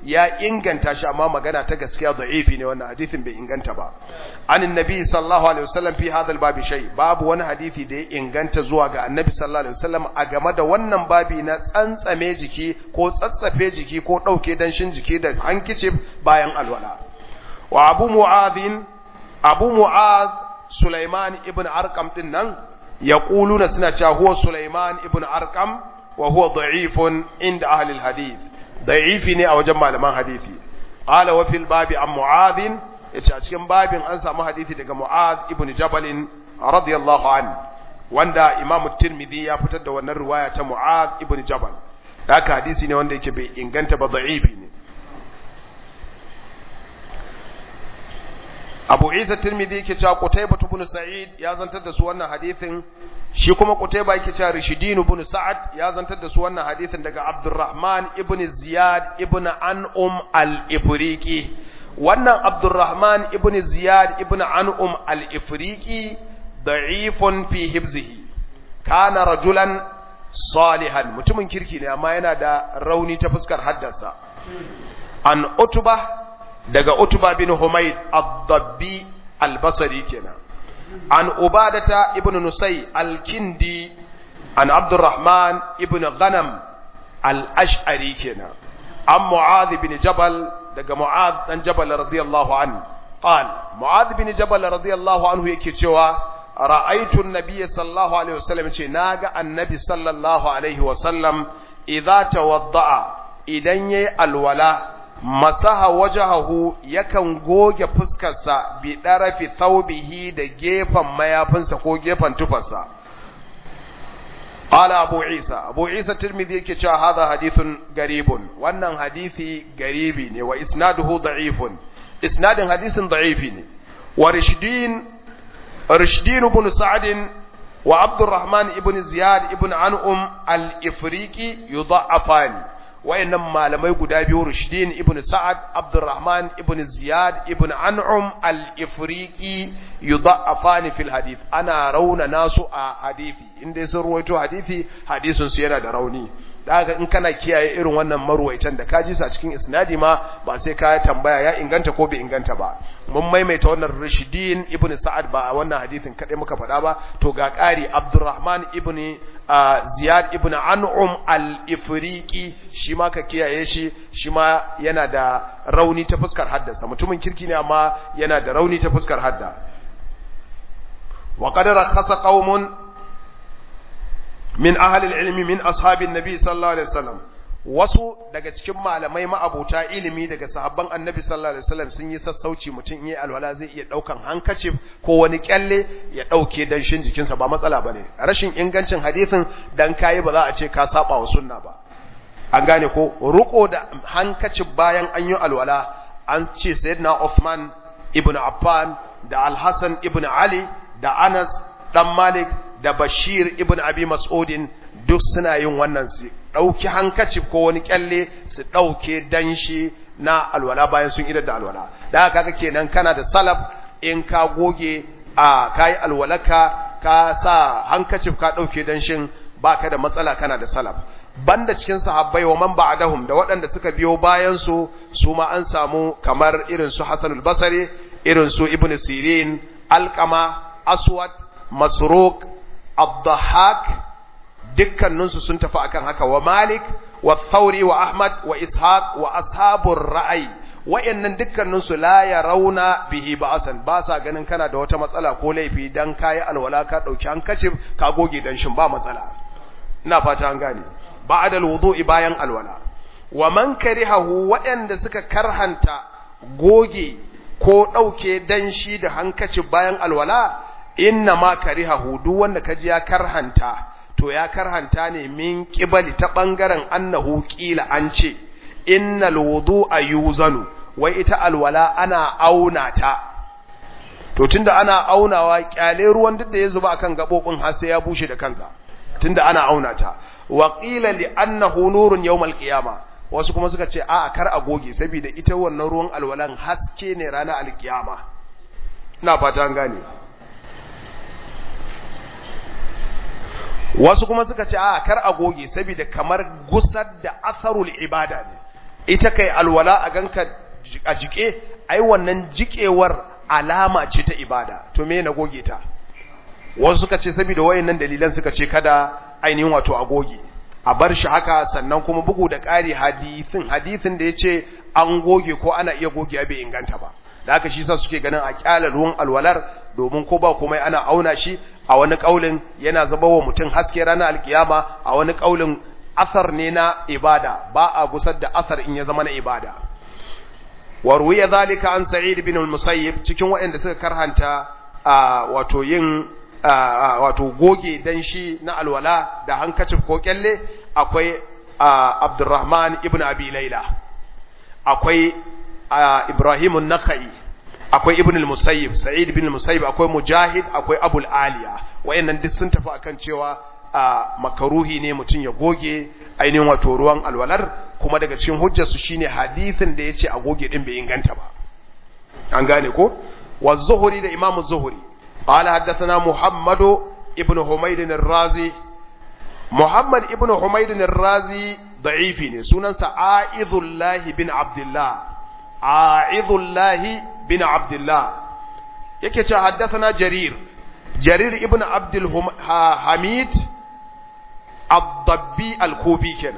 ya inganta shi amma magana ta gaskiya da'ifi ne wannan hadisin bai inganta ba anin nabi sallallahu alaihi wasallam fi hadha al-babi shay babu wani hadisi da ya inganta zuwa ga annabi sallallahu alaihi wasallam a game da wannan babi na tsantsame jiki ko tsatsafe jiki ko dauke danshin jiki da hankice bayan alwala wa abu mu'adh Sulaiman ibn Arqam din nan yaquluna suna cewa huwa Sulaiman ibn Arqam wa huwa da'ifun inda ahli al-hadith da'ifi ne a wajen malaman hadisi qala wa fil babi an Mu'adh yace a cikin babin an samu hadisi daga Mu'adh ibn Jabal radiyallahu an wanda Imam Tirmidhi ya fitar da wannan riwaya ta Mu'adh ibn Jabal haka hadisi ne wanda yake bai inganta ba da'ifi ne Abu Isa Tirmidhi yake cewa Qutaybah ibn Sa'id ya zantar da su wannan hadisin shi kuma Qutaybah yake cewa Rashidin ibn Sa'ad ya zantar da su wannan hadisin daga Abdurrahman ibn Ziyad ibn An'um al-Ifriqi wannan Abdurrahman ibn Ziyad ibn An'um al-Ifriqi da'ifun fi hifzihi kana rajulan salihan mutumin kirki ne amma yana da rauni ta fuskar haddasa an Utbah daga Utba bin Humayd ad-Dabbi al-Basri kenan an Ubadata ibn Nusay al-Kindi an Abdurrahman ibn Ghanam al-Ash'ari kenan an Mu'adh bin Jabal daga Mu'adh dan Jabal radiyallahu anhu qal Mu'adh bin Jabal radiyallahu anhu yake cewa ra'aytu an-nabiy sallallahu alaihi wasallam ce naga annabi sallallahu alaihi wasallam idza tawadda'a idan yayi alwala masaha wajahahu yakan goge fuskarsa bi darafi thawbihi da gefen mayafinsa ko gefen tufarsa qala abu isa tirmidhi yake cewa hadha hadithun garibun wannan hadisi garibi ne wa isnaduhu da'ifun isnadin hadisin da'ifi ne wa rishdin ibn sa'd wa abdurrahman ibn ziyad ibn an'um al-ifriqi yudha'afani wayannan malamai guda biyu Rushdin ibn Sa'ad Abdurrahman ibn Ziyad ibn An'um al-Ifriqi yudha'afani fil hadith ana rauna nasu a hadisi inda sun ruwaito hadisin su yana da rauni daga in kana kiyaye irin wannan marwaitan da kaji su a cikin isnadi ma ba sai ka tambaya ya inganta ko bai inganta ba mun maimaita wannan Rushdin ibn Sa'ad ba wannan hadisin kadai muka faɗa ba to ga ƙari Abdurrahman ibn Ziyad ibn An'um al-Ifriqi shi ma ka kiyaye shi ma yana da rauni ta fuskar haddasa mutumin kirki ne amma yana da rauni ta fuskar hadda wa qad rakhasa qaumun min ahli al-ilmi min ashabin nabi sallallahu alaihi wasallam wasu daga cikin malamai ma'abuta ilimi daga sahabban annabi sallallahu alaihi wasallam sun yi sassauci mutum yayin alwala zai iya daukan hankacif ko wani kyalle ya dauke danshin jikinsa ba matsala bane rashin ingancin hadisin dan kai ba za a ce ka saba wa sunna ba an gane ko ruko da hankacif bayan an yi alwala an ce sayyidina Uthman ibn Affan da Al-Hasan ibn Ali da Anas dan Malik da Bashir ibn Abi Mas'udin duk suna yin wannan su dauki hankaci ko wani kyalle su dauke danshi na alwala bayan sun idar da alwala da haka kaga kenan kana da salaf in ka goge a kai alwalaka ka sa hankaci ka dauke danshin baka da matsala kana da salaf banda cikin sahabbai wa man ba'dahum da waɗanda suka biyo bayan su ma an samu kamar irin su Hasanul Basri irin su Ibn Sirin Alqama Aswad Masruq Abdahak dukkaninsu sun tafi akan haka wa Malik wa Thawri wa Ahmad wa Ishaq wa ashabur ra'ayi wayannan dukkaninsu la yarawna bihi ba'san ba sa ganin kana da wata matsala ko laifi dan kai alwala ka dauki hankacin ka goge dan shin ba matsala ina fata an gane ba'da alwudu'i bayan alwala wa man karihahu wayanda suka karhanta goge ko dauke danshi da hankacin bayan alwala inna ma karihahu duk wanda kaji ya karhanta to ya karhanta ne min qibali ta bangaren annahu qila an ce innal wudu'a yuzanu wai ita alwala ana auna ta to tunda ana aunawa kyale ruwan duk da ya zuba akan gabobin har sai ya bushe da kansa tunda ana auna ta wa qila li annahu nurun yawmal qiyama wasu kuma suka ce a kar a goge saboda ita wannan ruwan alwalan haske ne ranar alkiyama ina fata an gane wasu kuma suka ce a kar a goge saboda kamar gusar da asarul ibada ne ita kai alwala a ganka a jike ai wannan jikewar alama ce ta ibada to me na goge ta wasu suka ce saboda wayannan dalilan suka ce kada ainihin wato a goge a bar shi haka sannan kuma bugu da ƙari hadisin da yace an goge ko ana iya goge bai inganta ba da haka shi sa suke ganin a kyala ruwan alwalar domin ko ba komai ana auna shi a wani kaulin yana zaba wa mutum haske ranar alkiyama a wani kaulin asar ne na ibada ba a gusar da asar in ya zama na ibada warwiya zalika an sa'id bin al-musayyib cikin waɗanda suka karhanta wato yin wato goge dan shi na alwala da hankacin ko kyalle akwai Abdurrahman ibn Abi Layla akwai Ibrahim an-Nakhai akwai Ibn al-Musayyib Sa'id ibn al-Musayyib akwai Mujahid akwai Abu al-Aliya wayannan duk sun tafi akan cewa makaruhi ne mutun ya goge ainihin wato ruwan alwalar kuma daga cikin hujjar su shine hadisin da yace a goge din bai inganta ba an gane ko wa Zuhri da Imam Az-Zuhri qala haddathana Muhammad ibn Humayd ar-Razi Muhammad ibn Humayd ar-Razi da'ifi ne sunansa A'idullah bin Abdullah A'idullah bin Abdullah yake cewa haddathana Jarir ibn Abdul Hamid الضبي الكوفي كنا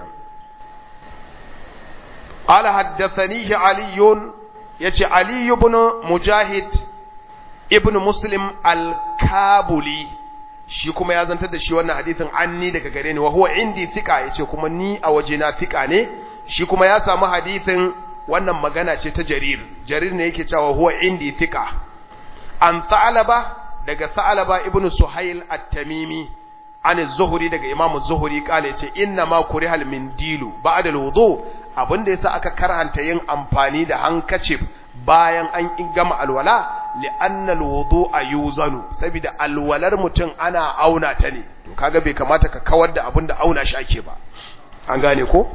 قال حدثنيه علي يتي علي بن مجاهد ابن مسلم الكابولي shi kuma ya zantar da shi wannan hadisin anni daga gare ni wa huwa indi thika yace kuma ni a wajena thika ne shi kuma ya samu hadisin wannan magana ce ta jarir ne yake cewa huwa indi thika an Tha'laba daga Tha'laba ibn Suhail at-Tamimi an az-Zuhri daga Imam az-Zuhri kale yace inna ma kurihal mindilu ba'da al-wudu abinda yasa aka karhanta yin amfani da hankacif bayan an gama alwala li'anna al-wudu'a yuzanu saboda alwalar mutum ana auna ta ne to kaga bai kamata ka kawar da abinda auna shi ake ba an gane ko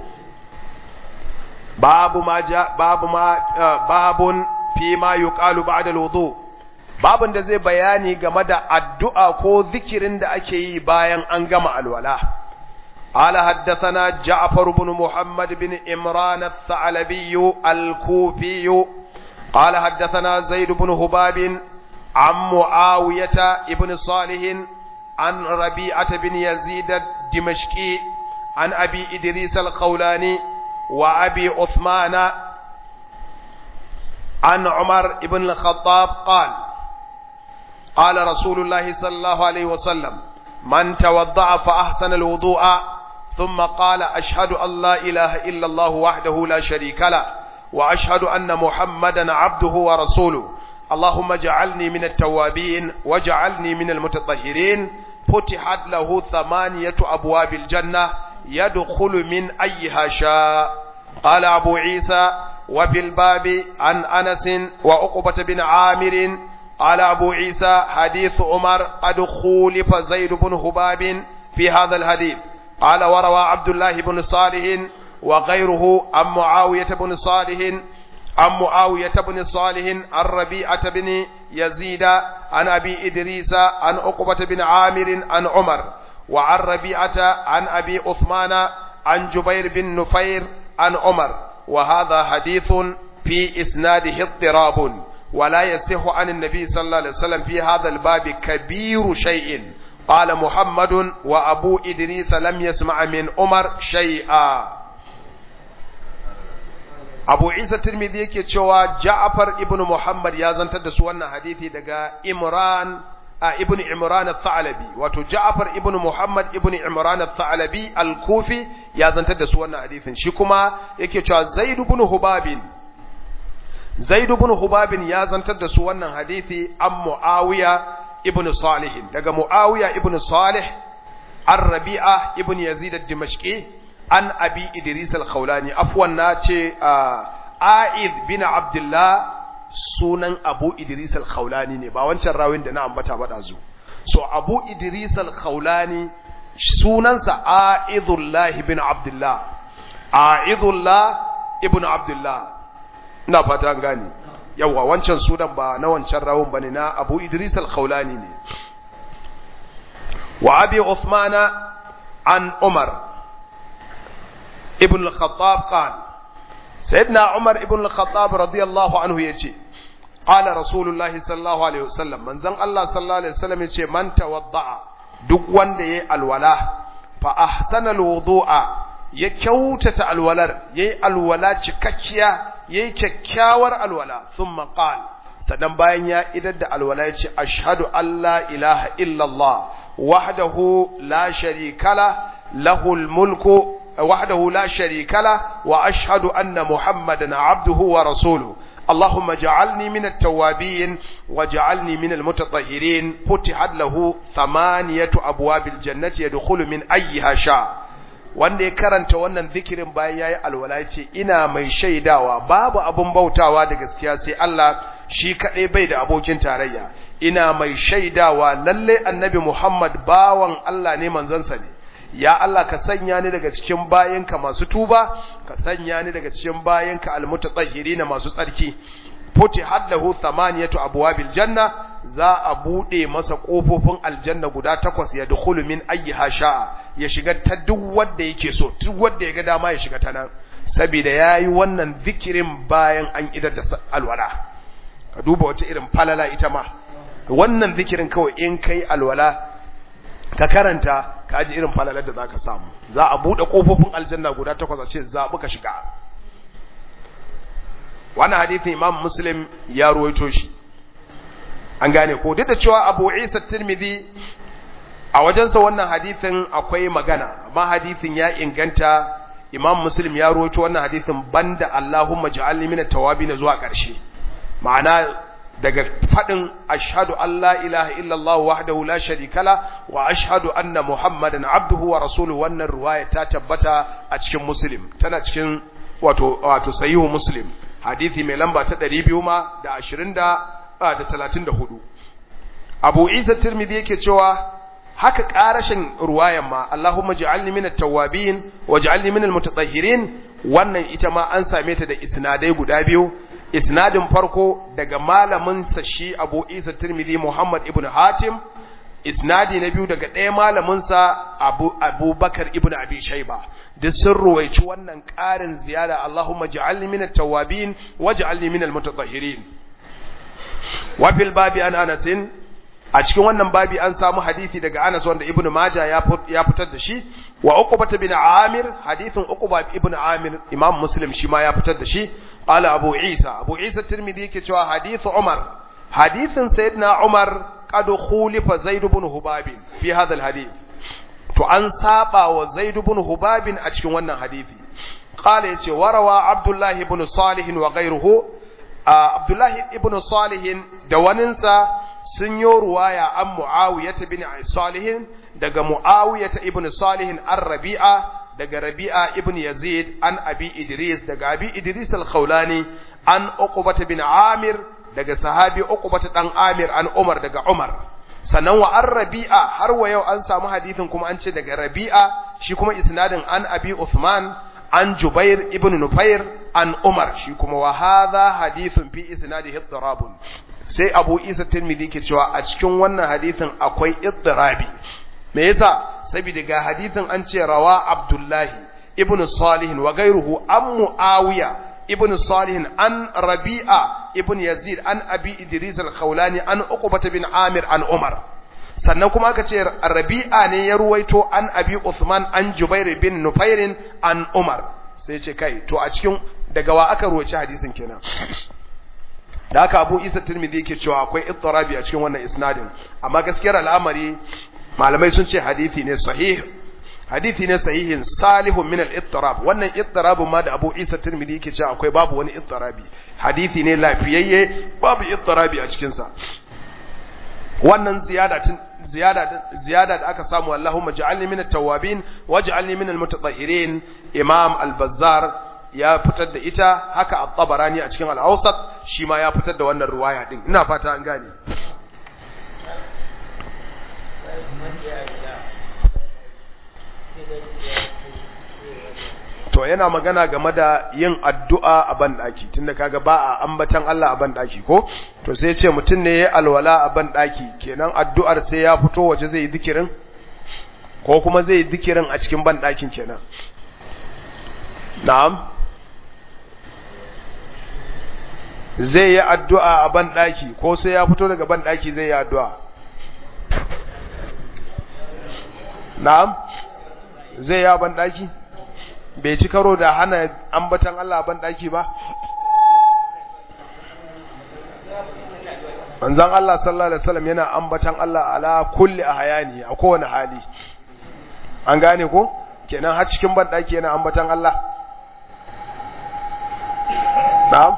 babun fi ma yuqalu ba'da al-wudu babun da zai bayani game da addu'a ko zikirin da ake yi bayan an gama alwala قال حدثنا جعفر بن محمد بن إمران الثعلبي الكوفي قال حدثنا زيد بن هباب عن معاوية بن صالح عن ربيعة بن يزيد الدمشقي عن أبي إدريس الخولاني وأبي عثمان عن عمر بن الخطاب قال رسول الله صلى الله عليه وسلم من توضع فأحسن الوضوء ثم قال أشهد أن لا إله إلا الله وحده لا شريك له وأشهد أن محمدا عبده ورسوله اللهم اجعلني من التوابين واجعلني من المتطهرين فتحت له 8 أبواب الجنة يدخل من أيها شاء قال أبو عيسى وفي الباب عن أنس وعقبة بن عامر قال أبو عيسى حديث عمر قد خولف زيد بن هباب في هذا الحديث قال وروى عبد الله بن صالح وغيره عن معاوية بن صالح عن ربيعة بن يزيد عن أبي إدريس عن عقبة بن عامر عن عمر وعن ربيعة عن أبي عثمان عن جبير بن نفير عن عمر وهذا حديث في إسناده اضطراب ولا يصح عن النبي صلى الله عليه وسلم في هذا الباب كبير شيء قال محمد وأبو إدريس لم يسمع من عمر شيئا Abu Isa Tirmidhi yake cewa Ja'far ibn Muhammad ya zantar da su wannan hadisi daga ibn Imran al-Tha'labi wato Ja'far ibn Muhammad ibn Imran al-Tha'labi al-Kufi ya zantar da su wannan hadisin shi kuma yake cewa Zaid ibn Hubab ya zantar da su wannan hadisi an Muawiya ibn Salih daga Muawiya ibn Salih ar-Rabi'a ibn Yazid ad-Dimashqi an Abi Idris al-Khawlani afwan nace A'id bin Abdullah sunan Abu Idris al-Khawlani ne ba wancan rawin da na ambata ba dazu so Abu Idris al-Khawlani sunansa A'idullah ibn Abdullah ibn Abdullah ina fata gani yawa wancan sunan ba na wancan rawin bane na Abu Idris al-Khawlani ne wa Abi Uthman an Umar ابن الخطاب قال sayyidina Umar ibn al-Khattab radiyallahu anhu yace qala rasulullahi sallallahu alaihi wasallam manzon Allah sallallahu alaihi wasallam yace man tawadda'a duk wanda yayi alwala fa ahsana alwudu'a ya kyautata alwalar yayi alwala cikakkiya yayi kyakkyawar alwala thumma qala sannan bayan ya idar da alwala yace ashhadu an la ilaha illa Allah wahdahu la sharika la lahul mulku وحده لا شريك له وأشهد أن محمدا عبده ورسوله اللهم اجعلني من التوابين واجعلني من المتطهرين فتحت له 8 أبواب الجنة يدخل من أيها شاء wanda ya karanta wannan zikirin bayan yayi alwala yace ina mai shaidawa babu abun bautawa da gaskiya sai Allah shi kadai bai da abokin tarayya ina mai shaidawa lalle annabi Muhammad bawan Allah ne manzansa ne ya Allah ka sanya ni daga cikin bayinka masu tuba ka sanya ni daga cikin bayinka almutatahhirina masu tsarki futihat lahu 8 abwabil janna za a bude masa kofofin aljanna guda 8 ya dukhulu min ayyiha sha'a ya shiga ta duk wanda yake so duk wanda ya ga dama ya shiga ta nan saboda yayi wannan zikirin bayan an idar da alwala ka duba wata irin falala ita ma wannan zikirin kawai in kai alwala ka karanta ka ji irin falalar da zaka samu za a bude kofofin aljanna guda 8 a ce zabi ka shiga wannan hadisin Imam Muslim ya ruwaito shi an gane ko duk da cewa Abu Isa Tirmidhi a wajensa wannan hadisin akwai magana amma hadisin ya inganta Imam Muslim ya ruwaito wannan hadisin banda Allahumma ja'alni minat tawabin zuwa ƙarshe ma'ana daga fadin ashhadu an la ilaha illallah wahdahu la sharika la wa ashhadu anna muhammadan abduhu wa rasuluhu wannan riwaya ta tabbata a cikin Muslim tana cikin wato sahihu Muslim hadisi mai lamba ta 234 Abu Isa Tirmidhi yake cewa haka karashin ruwayan ma Allahumma ja'alni minat tawwabin waj'alni minal mutatahhirin wannan ita ma an same ta da isnadai guda biyu isnadin farko daga malamin sa shi Abu Isa Tirmidhi Muhammad ibn Hatim isnadi na biyu daga ɗaya malamin sa Abu Bakar ibn Abi Shayba duk sun ruwaici wannan ƙarin ziyara Allahumma ja'alni minat tawwabin waj'alni minal mutatahhirin wa fil babi an Anas a cikin wannan babi an samu hadisi daga Anas wanda Ibn Majah ya fitar da shi wa Uqbah bin Amir hadisin Uqbah ibn Amir Imam Muslim shi ma ya fitar da shi qala Abu Isa Tirmidhi yake cewa hadith Umar hadithin sayyidina Umar qad khulifa Zaid ibn Hubab fi hadha alhadith to an saba wa Zaid ibn Hubab a cikin wannan hadisi qala yace warawa Abdullah ibn Salih wa ghayruhu Abdullah ibn Salih da waninsa sun yi ruwaya an Muawiyah ibn Salih daga Muawiyah ibn Salih an Rabi'a daga Rabi'a ibn Yazid an Abi Idris daga Abi Idris al-Khawlani an Uqbah bin Amir daga sahabi Uqbah dan Amir an Umar daga Umar sannan wa an Rabi'a har wa yau an samu hadisin kuma an ce daga Rabi'a shi kuma isnadin an Abi Uthman an Jubair ibn Nufair an Umar shi kuma wa hadha hadithun fi isnadihi iddirabun sai Abu Isa Tirmidhi ke cewa a cikin wannan hadisin akwai iddirabi me yasa saboda ga hadisin an ce rawa Abdullahi ibn Salih wa ghayruhu an Muawiya ibn Salih an Rabi'a ibn Yazid an Abi Idris al-Khawlani an Uqbah bin Amir an Umar sannan kuma aka ce Rabi'a ne ya ruwaito an Abi Uthman an Jubair bin Nufair an Umar sai ce kai to a cikin daga wa aka ruwaci hadisin kenan da haka Abu Isa Tirmidhi yake cewa akwai ittirabi a cikin wannan isnadin amma gaskiyar al'amari malamai sun ce hadisi ne sahihin salihun min al-ittirab wannan ittirabun ma da Abu Isa Tirmidhi yake cewa akwai babu wani ittirabi hadisi ne lafiyayye babu ittirabi a cikin sa wannan ziyada da aka samu Allahumma ja'alni min at-tawwabin waj'alni min al-mutatahhirin Imam al-Bazzar ya fitar da ita haka at-Tabarani a cikin al-Awsat shi ma ya fitar da wannan riwaya din ina fata an gane to yana magana game da yin addu'a a bandaki tunda kaga ba a ambatan Allah a bandaki ko to sai ya ce mutun ne ya alwala a bandaki kenan addu'ar sai ya fito waje zai yi zikirin ko kuma zai yi zikirin a cikin bandakin kenan na'am zai yi addu'a a ban daki ko sai ya fito daga ban daki zai yi addu'a? Na'am, zai yi a ban daki? Bai ci karo da hana ambatan Allah a ban daki ba? Manzon Allah sallallahu alaihi wasallam yana ambatan Allah ala kulli ahyani, a kowane hali. An gane ko? Kenan har cikin ban daki yana ambatan Allah? Na'am,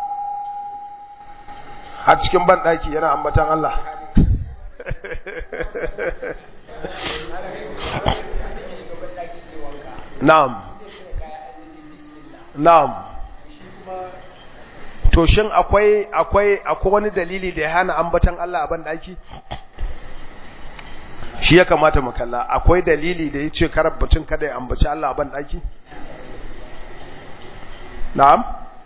har cikin ban daki yana ambatan Allah? Na'am, na'am. To shin akwai wani dalili da ya hana ambatan Allah a ban daki? Shi ya kamata mu kalla. Akwai dalili da yace karabbacin kada ya ambaci Allah a ban daki? Na'am.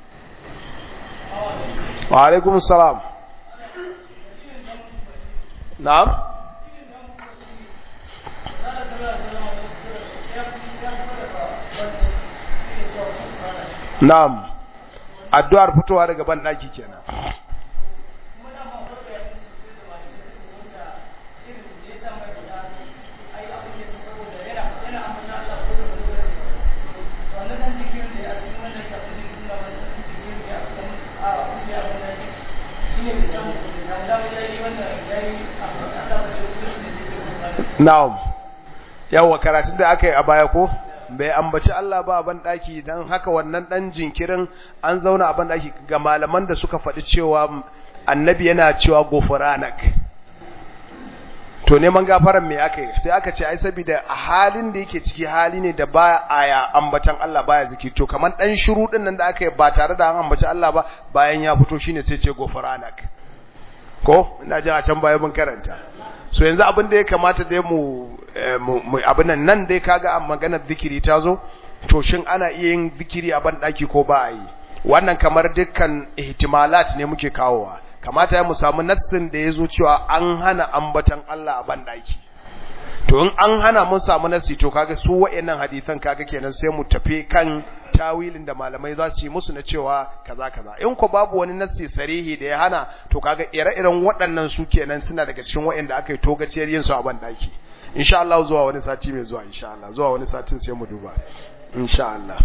Wa alaikum salam. Na'am. Na'am. Addu'ar fitowa daga ban daki kenan. Na'am. Yawa karatun da aka yi a baya ko? Bai ambaci Allah ba a ban daki, dan haka wannan dan jinkirin an zauna a ban daki ga malaman da suka faɗi cewa annabi yana cewa gofuranak. To neman gafaran me aka yi? Sai aka ce ai saboda a halin da yake ciki hali ne da ba aya ambatan Allah baya zikiri, to kaman dan shiru din nan da aka yi ba tare da an ambaci Allah ba, bayan ya fito shine sai ce gofuranak. Ko ina jin a can baya mun karanta. So yanzu abin da ya kamata dai mu abin nan dai kaga a maganar zikiri ta zo, to shin ana iya yin zikiri a ban daki ko ba a yi? Wannan kamar dukkan ihtimalat ne muke kawowa. Kamata ya mu samu nassin da yazo cewa an hana ambatan Allah a ban daki. To in an hana mun samu nassi, to kaga su wayannan hadisan kaga kenan sai mu tafi kan tawilin da malamai za su yi musu na cewa kaza kaza. In ko babu wani nassi sarihi da ya hana, to kaga ire-iren waɗannan su kenan suna daga cikin wayanda aka yi togaciyar yin su a ban daki. Insha Allah zuwa wani sati mai zuwa, insha Allah zuwa wani satin sai mu duba insha Allah.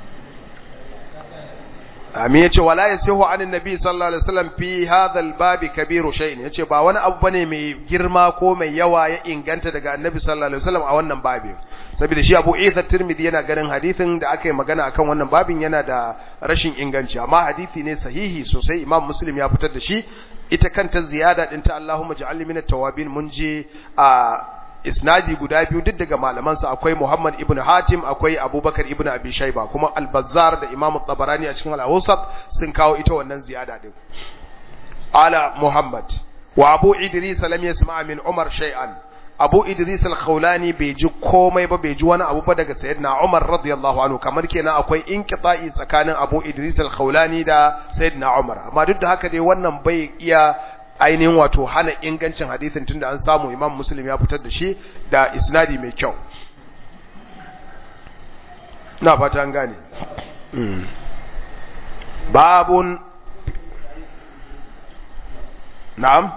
Amin. Yace wala yasihu anin nabi sallallahu alaihi wasallam fi hadha albab kabiru shay'in, yace ba wani abu bane mai girma ko mai yawa ya inganta daga annabi sallallahu alaihi wasallam a wannan babin, saboda shi Abu Isa Tirmidhi yana ganin hadisin da aka yi magana akan wannan babin yana da rashin inganci, amma hadisi ne sahihi sosai. Imam Muslim ya fitar da shi. Ita kanta ziyada din ta Allahumma ja'alni minat tawabin mun je a isnadi guda biyu duk daga malamansa, akwai Muhammad ibn Hatim, akwai Abubakar ibn Abi Shayba, kuma Al-Bazzar da Imam Tabarani a cikin Al-Awsat sun kawo ita wannan ziyada din. Ala Muhammad wa Abu Idris lam yasma' min Umar shay'an. Abu Idris al-Khawlani bai ji komai ba, bai ji wani abu ba daga Sayyidina Umar radiyallahu anhu, kamar kenan akwai inqita'i tsakanin Abu Idris al-Khawlani da Sayyidina Umar. Amma duk da haka dai wannan bai iya ainihin wato hana ingancin hadisin, tunda an samu Imam Muslim ya fitar da shi da isnadi mai kyau. Na fata an gane. Babun na'am,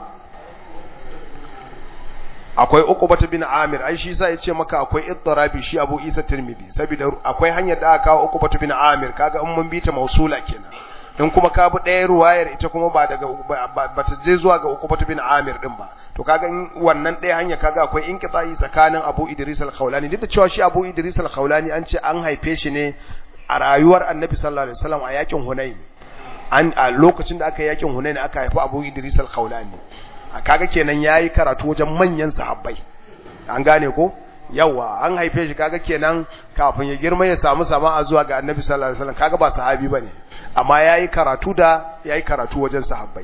akwai Uqbah bin Amir, ai shi sai ya ce maka akwai ittirabi shi Abu Isa Tirmidhi, saboda akwai hanyar da aka kawo Uqbah bin Amir, kaga in mun bi ta mausula kenan. In kuma ka bi ɗaya ruwayar ita kuma ba daga ba ta je zuwa ga Uqbah bin Amir din ba, to kaga wannan ɗaya hanya kaga akwai inqita'i tsakanin Abu Idris al-Khawlani, duk da cewa shi Abu Idris al-Khawlani an ce an haife shi ne a rayuwar Annabi sallallahu alaihi wasallam a yakin Hunain. A lokacin da aka yi yakin Hunain aka haifi Abu Idris al-Khawlani. Kaga kenan yayi karatu wajen manyan sahabbai. An gane ko? Yawa an haife shi kaga kenan kafin ya girma ya samu sama'a zuwa ga Annabi sallallahu alaihi wasallam, kaga ba sahabi bane, amma yayi karatu wajen sahabbai.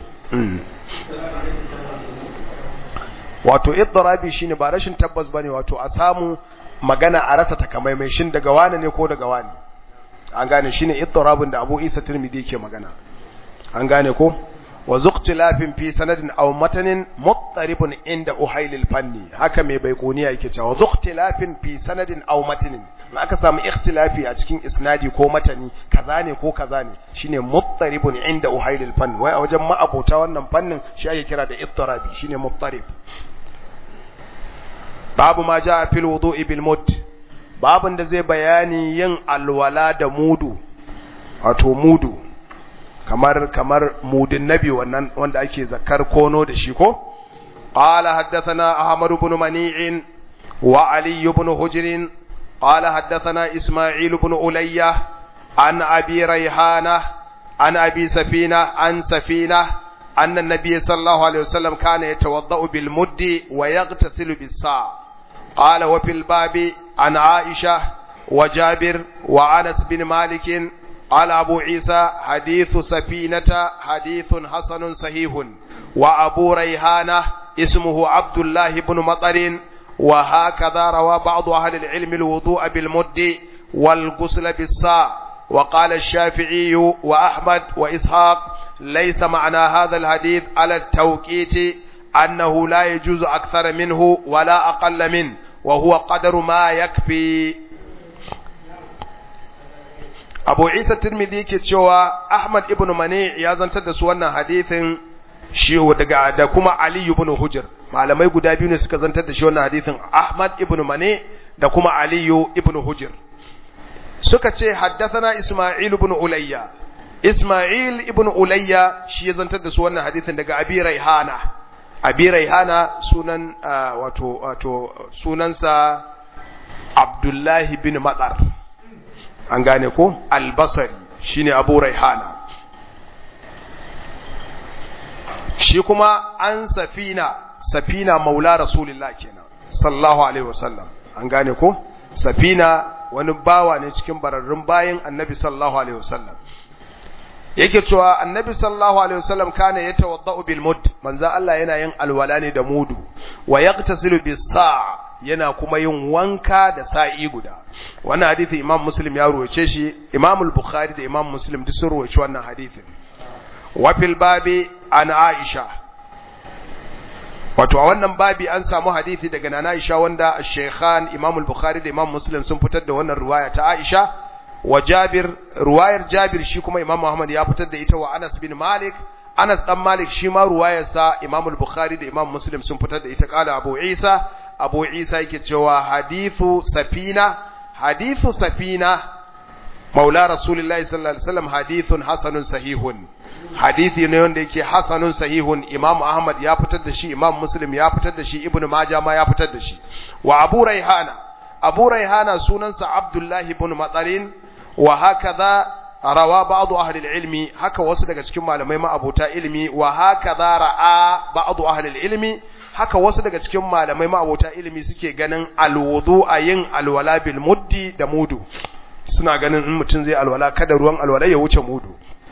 Wato idrabi shine ba rashin tabbas bane, wato a samu magana a rasa takamaimai shin daga wani ne ko daga wani. An gane shine idrabin da Abu Isa Tirmidhi yake magana. An gane ko? wa zuqtilafin fi sanadin aw matanin muttaribun inda uhailil fanni haka mai baikuniya yake cewa zuqtilafin fi sanadin aw matanin in aka samu ikhtilafi a cikin isnadi ko matani kaza ne ko kaza ne shine muttaribun inda uhailil fanni wai a wajen ma'abota wannan fannin shi ake kira da ittirabi shine muttarib. babu ma jaa fil wudu'i bil mud babun da zai bayani yin alwala da mudu wato mudu kamar mudin nabi wannan wanda ake zakar kono da shi ko qala haddathana ahmad ibn mani'in wa ali ibn hujr qala haddathana isma'il ibn ulayya an abi rayhana an abi safina an safina anna an-nabiy sallallahu alaihi wasallam kana yatawaddau bil muddi wa yaghtasilu bis sa' qala wa fil babi an aisha wa jabir wa anas bin malik قال أبو عيسى حديث سفينة حديث حسن صحيح وأبو ريحانة اسمه عبد الله بن مطر وهكذا روى بعض أهل العلم الوضوء بالمد والغسل بالصاع وقال الشافعي وأحمد وإسحاق ليس معنى هذا الحديث على التوقيت أنه لا يجوز أكثر منه ولا أقل منه وهو قدر ما يكفي. Abu Isa Tirmidhi yake cewa Ahmad ibn Mani ya zantar da su wannan hadithin shi daga da kuma Ali ibn Hujr malamai guda biyu ne suka zantar da shi wannan hadithin Ahmad ibn Mani da kuma Ali ibn Hujr suka ce haddathana Isma'il ibn Ulayya Isma'il ibn Ulayya shi ya zantar da su wannan hadithin daga Abi Rayhana sunan wato sunansa Abdullah bin Matar an gane ko al-Basri shine Abu Rayhana shi kuma an Safina maula Rasulullah kenan sallallahu alaihi wasallam an gane ko Safina wani bawa ne cikin bararrun bayin Annabi sallallahu alaihi wasallam yake cewa Annabi sallallahu alaihi wasallam kana yatawaddau bil mud manzo Allah yana yin alwala ne da mudu wa yaqtasilu bis sa' yana kuma yin wanka da sa'i guda wannan hadisi Imam Muslim ya ruwace shi Imam al-Bukhari da Imam Muslim duk sun ruwace wannan hadisin wa fil babi an Aisha wato a wannan babi an samu hadisi daga nana Aisha wanda Shaykhan Imam al-Bukhari da Imam Muslim sun fitar da wannan riwaya ta Aisha wa Jabir riwayar Jabir shi kuma Imam Muhammad ya fitar da ita wa Anas bin Malik Anas dan Malik shi ma riwayarsa Imam al-Bukhari da Imam Muslim sun fitar da ita kala Abu Isa yake cewa hadithu safina maula Rasulullahi sallallahu alaihi wasallam hadithun hasanun sahihun hadithi ne wanda yake hasanun sahihun Imam Ahmad ya fitar da shi Imam Muslim ya fitar da shi Ibn Majah ma ya fitar da shi wa Abu Rayhana sunansa Abdullah ibn Matarin wa hakaza rawa ba'd ahli al-ilmi haka wasu daga cikin malamai ma abota ilimi wa hakaza ra'a ba'd ahli al-ilmi haka wasu daga cikin malamai ma'abota ilimi suke ganin alwudu a yin alwala bil muddi da mudu suna ganin in mutum zai alwala kada ruwan alwala ya wuce mudu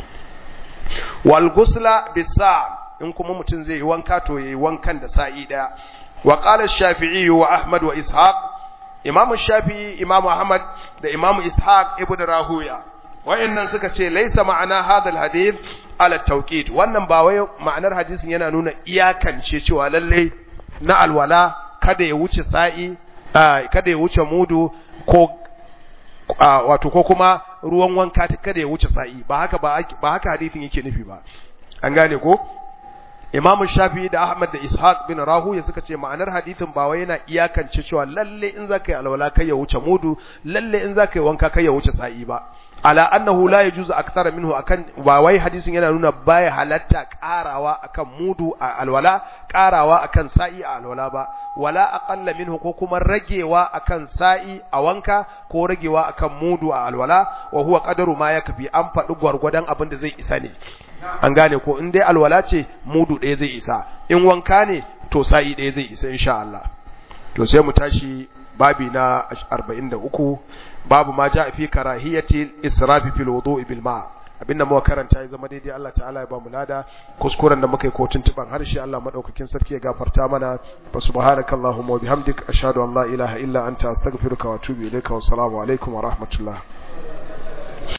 wal ghusla bis sa' in kuma mutum zai yi wanka to yayi wankan da sa'i daya wa qala ash-shafi'i wa ahmad wa ishaq imam shafi'i imam ahmad da imam ishaq ibn rahuya wayannan suka ce laysa ma'ana hadha al-hadith ala tawqid wannan ba wai ma'anar hadisin yana nuna iyakance cewa lalle na alwala kada ya wuce sa'i kada ya wuce mudu ko wato ko kuma ruwan wanka kada ya wuce sa'i ba haka hadisin yake nufi ba an gane ko Imam Shafi'i da Ahmad da Ishaq bin Rahuya suka ce ma'anar hadisin ba wai yana iyakance cewa lalle in zaka yi alwala kai ya wuce mudu lalle in zaka yi wanka kai ya wuce sa'i ba ala annahu la yajuzu akthara minhu akan ba wai hadisin yana nuna baya halatta karawa akan mudu a alwala karawa akan sa'i a alwala ba wala aqalla minhu ko kuma ragewa akan sa'i a wanka ko ragewa akan mudu a alwala wa huwa qadaru ma yakfi an faɗi gwargwadon abin da zai isa ne an gane ko in dai alwala ce mudu ɗaya zai isa in wanka ne to sa'i ɗaya zai isa insha Allah to sai mu tashi babi na 43 babu ma ja fi karahiyati israfi fil wudu'i bil ma abinda muka karanta ya zama daidai Allah ta'ala ya ba mu lada kuskuren da muka yi ko tuntuban harshe Allah madaukakin sarki ya gafarta mana fa subhanakallahumma wa bihamdik ashhadu an la ilaha illa anta astaghfiruka wa atubu ilaika wa assalamu alaikum wa rahmatullah